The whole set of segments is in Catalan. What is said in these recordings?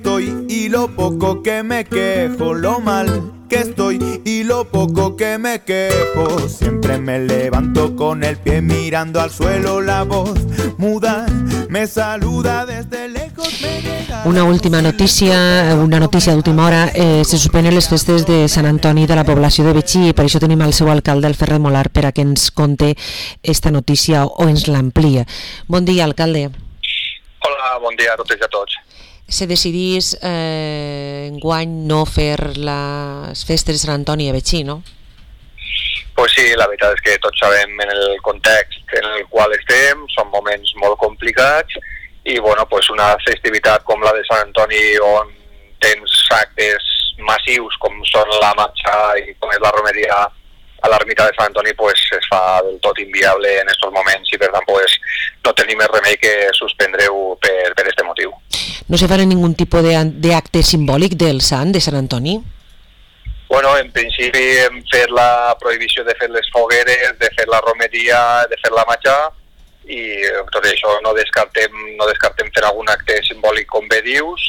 estoy y lo poco que me quejo, lo mal que estoy y lo poco que me quejo. Siempre me levanto con el pie mirando al suelo, la voz muda me saluda desde lejos. Una última notícia, una notícia d'última hora. Se suspenen les festes de Sant Antoni de la població de Betxí i per això tenim el seu alcalde, el Ferrer Molar, per a que ens conte esta notícia o ens l'amplia. Bon dia, alcalde. Hola, bon dia a totes i a tots. Se decidís enguany no fer les festes de Sant Antoni a Betxí, no? Pues sí, la veritat és que tots sabem en el context en el qual estem, són moments molt complicats i bueno, pues una festivitat com la de Sant Antoni on tens actes massius com són la marxa i com és la romeria a l'ermita de Sant Antoni, pues es fa del tot inviable en estos moments i per tant pues no tenim més remei que suspendre-ho per este motiu. No se farà ningú tipus d'acte simbòlic del sant, de Sant Antoni? Bueno, en principi hem fet la prohibició de fer les fogueres, de fer la romeria, de fer la matxa i tot això no descartem fer algun acte simbòlic com bé dius,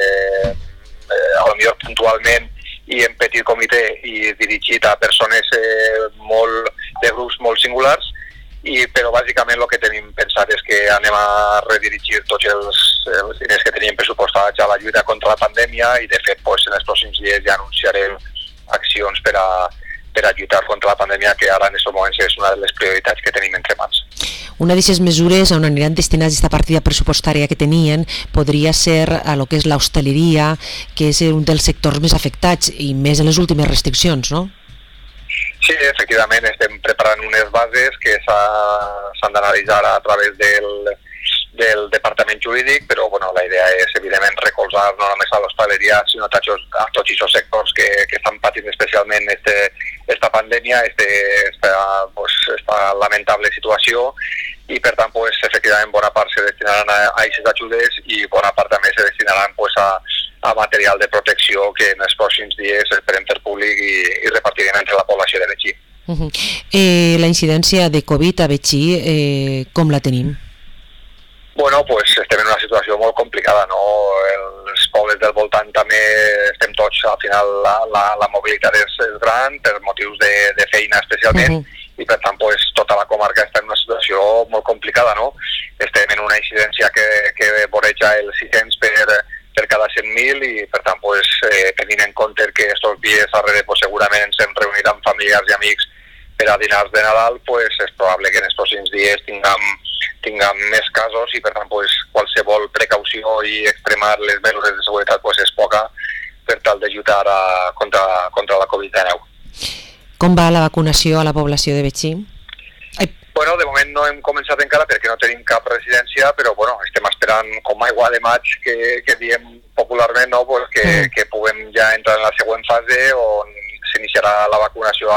potser puntualment i en petit comitè i dirigit a persones de grups molt singulars, però bàsicament el que tenim pensat és que anem a redirigir tots els diners que teníem pressupostats a la lluita contra la pandèmia i de fet en els pròxims dies ja anunciarem accions per a lluitar contra la pandèmia, que ara en aquests moments és una de les prioritats que tenim entre mans. Una d'aquestes mesures on aniran destinats aquesta partida pressupostària que tenien podria ser a lo que és l'hostaleria, que és un dels sectors més afectats i més en les últimes restriccions, no? Sí, efectivament, estem preparant unes bases que s'han d'analitzar a través del departament jurídic, però bueno, la idea és evidentment recolzar no només a l'hostaleria sinó a tots aquests sectors que estan patint especialment esta pandèmia, esta lamentable situació i per tant efectivament bona part se destinaran a aquestes ajudes i bona part també se destinaran a material de protecció que en els pròxims dies esperem fer públic i repartirem entre la població de Betxí. La incidència de Covid a Betxí, com la tenim? Bueno, estem en una situació molt complicada, no? Els pobles del voltant també estem tots, al final la mobilitat és gran per motius de feina especialment i per tant tota la comarca està en una situació molt complicada, no? Estem en una incidència que voreja el 600 per cada 100.000 i per tant tenint en compte que estos dies darrere segurament ens hem reunit amb familiars i amics per a dinars de Nadal, és probable que en els pròxims dies tinguem més casos i per tant qualsevol precaució i extremar les mesures de seguretat és poca per tal de lluitar contra la Covid-19. Com va la vacunació a la població de Betxí? Bueno, de moment no hem començat encara perquè no tenim cap residència, però bueno, estem esperant com aigua de maig que diem popularment, no? Que puguem ja entrar en la següent fase on s'iniciarà la vacunació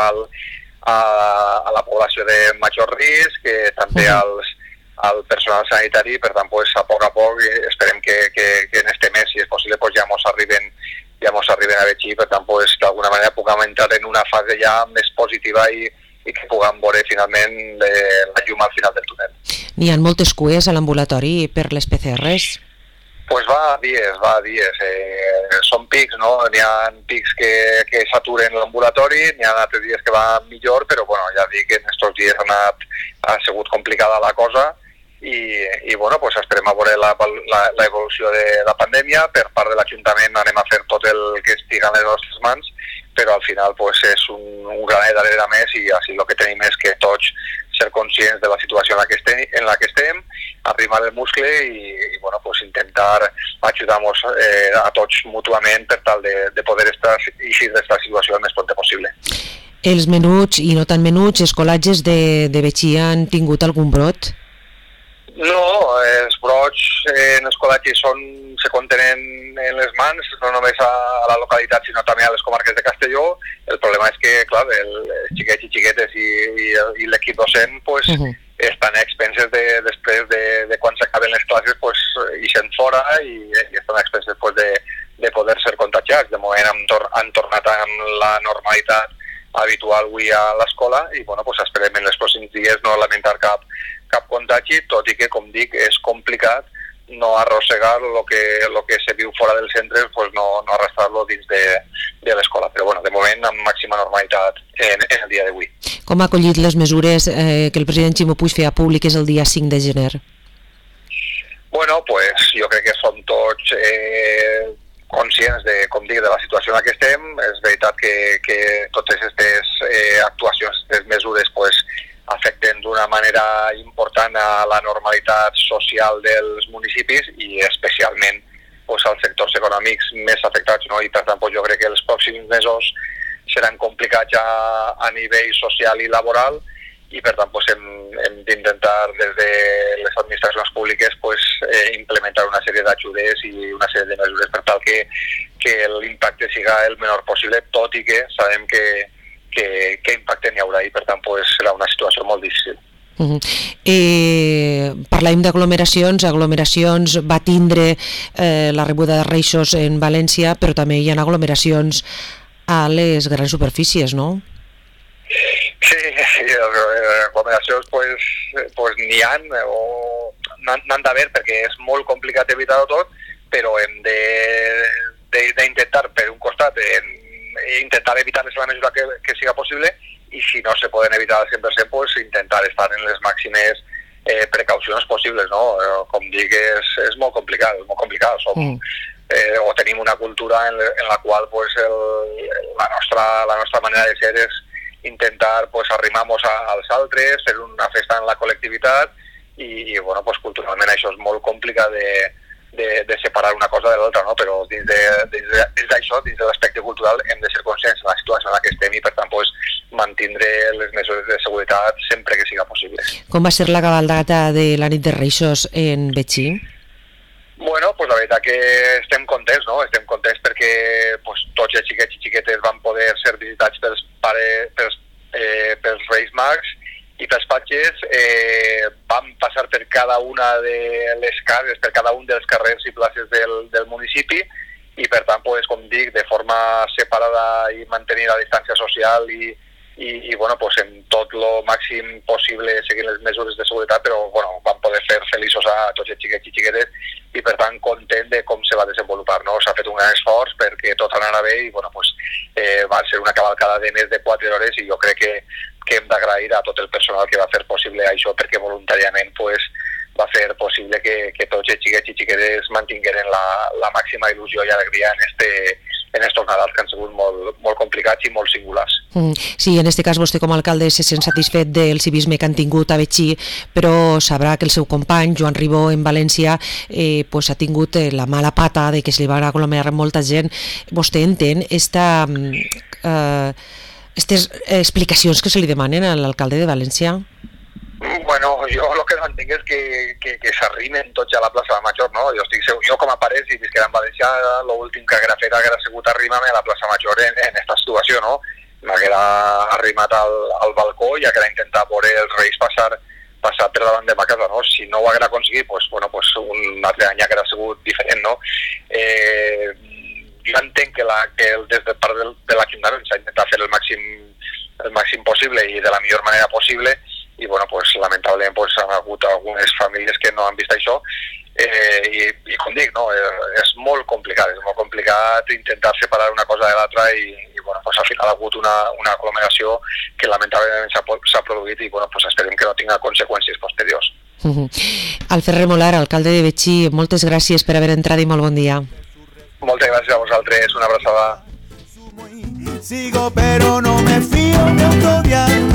a la població de major risc, també al personal sanitari, per tant a poc esperem que en este mes, si és possible, ja mos arriben a Betxí, per tant d'alguna manera puguem entrar en una fase ja més positiva i que puguem veure finalment la llum al final del túnel. N'hi ha moltes cues a l'ambulatori per les PCRs? Va a dies. Són pics, no? N'hi ha pics que saturen l'ambulatori, n'hi ha altres dies que va millor, però bueno, ja dic que en aquests dies ha sigut complicada la cosa i bueno, esperem a veure l'evolució de la pandèmia. Per part de l'Ajuntament anem a fer tot el que estigui en les nostres mans, però al final és un granet darrere més i així el que tenim és que tots ser conscients de la situació en la que estem, arrimar el muscle i bueno, intentar ajudar-nos a tots mútuament per tal de poder eixir d'esta situació el més prompte possible. Els menuts i no tan menuts escolatges de Betxí han tingut algun brot? No, els brots en els col·legis se contenen en les mans, no només a la localitat sinó també a les comarques de Castelló. El problema és que, clar, els xiquets i xiquetes i l'equip docent estan expenses després de quan s'acaben les classes ixen fora i estan expenses de poder ser contagiats. De moment han tornat amb la normalitat habitual avui a l'escola i bueno, esperem en els pròxims dies no lamentar cap contagi, tot i que, com dic, és complicat no arrossegar lo que se viu fora del centre, pues no arrastrar-lo dins de l'escola. Però bueno, de moment amb màxima normalitat en el dia d'avui. Com ha acollit les mesures que el president Ximo Puig feia públiques el dia 5 de gener? Bueno, pues jo crec que som tots conscients de, com dic, de la situació en la que estem. És veritat que totes aquestes actuacions, aquestes mesures, pues, afecten d'una manera important a la normalitat social dels municipis i especialment pues, als sectors econòmics més afectats, no? I per tant pues, jo crec que els pròxims mesos seran complicats a nivell social i laboral i per tant pues, hem d'intentar des de les administracions públiques pues, implementar una sèrie d'ajudes i una sèrie de mesures per tal que l'impacte siga el menor possible, tot i que sabem que impacte n'hi haurà i per tant pues, serà una situació molt difícil. Parlàvem d'aglomeracions, va tindre la rebuda de Reixos en València, però també hi ha aglomeracions a les grans superfícies, no? Sí, aglomeracions pues n'hi ha o n'han d'haver perquè és molt complicat evitar-ho tot, però hem d'intentar per un costat intentar evitar-les en la mesura que siga possible i si no se poden evitar al 100% pues intentar estar en les màximes precaucions possibles, no? Com dic, és molt complicat, o tenim una cultura en la qual pues, la nostra manera de ser és intentar pues, arrimar-nos als altres, fer una festa en la col·lectivitat i bueno, pues, culturalment això és molt complicat de separar una cosa de l'altra, no? Però dins d'això, dins de l'aspecte cultural, hem de ser conscients de la situació en la que estem i, per tant, pues, mantindre les mesures de seguretat sempre que siga possible. Com va ser la cabalgata de la nit de Reixos en Betxí? Bueno, pues la veritat que estem contents, no? Estem contents perquè pues, tots els xiquets i xiquetes van poder ser visitats pels Reis Mags i pels patges, vam passar per cada una de les cases, per cada un dels carrers i places del municipi i per tant, pues, com dic, de forma separada i mantenir la distància social i bueno, pues, en tot el màxim possible seguint les mesures de seguretat, però bueno, vam poder fer feliços a tots els xiquets i xiquetes i per tant content de com se va desenvolupar, no? S'ha fet un gran esforç perquè tot anara bé i bueno, pues, va ser una cavalcada de més de 4 hores i jo crec que hem d'agrair a tot el personal que va fer possible això perquè voluntàriament pues, va fer possible que tots els xiquets i xiquetes mantingueren la màxima il·lusió i alegria en estos Nadals que han sigut molt complicats i molt singulars. Sí, en aquest cas vostè com a alcalde se sent satisfet del civisme que han tingut a Betxí, però sabrà que el seu company, Joan Ribó, en València, pues, ha tingut la mala pata de que se li va aglomerar molta gent. Vostè entén aquestes explicacions que se li demanen a l'alcalde de València? Bueno, jo el que no entenc és que s'arrimen tots a la plaça Major, no? Jo estic segur, jo com a pare, si visquera en València, l'últim que haguera fet haguera sigut arrimar-me a la plaça Major en aquesta situació, no? M'haguera arrimat al balcó i haguera intentat veure els Reis passar per davant de ma casa, no? Si no ho haguera aconseguit, pues, bueno, pues un altre any haguera sigut diferent, no? Jo entenc que des de part de l'Ajuntament s'ha intentat fer el màxim possible i de la millor manera possible i bueno, pues, lamentablement pues, han hagut algunes famílies que no han vist això i com dic, no? És molt complicat intentar separar una cosa de l'altra i bueno, pues, al final ha hagut una aglomeració que lamentablement s'ha produït i bueno, pues, esperem que no tinga conseqüències posteriors. Al Ferrer Molar, alcalde de Betxí, moltes gràcies per haver entrat i molt bon dia. Moltes gràcies a vosaltres, una abraçada. Sigo pero no me fío de otro día.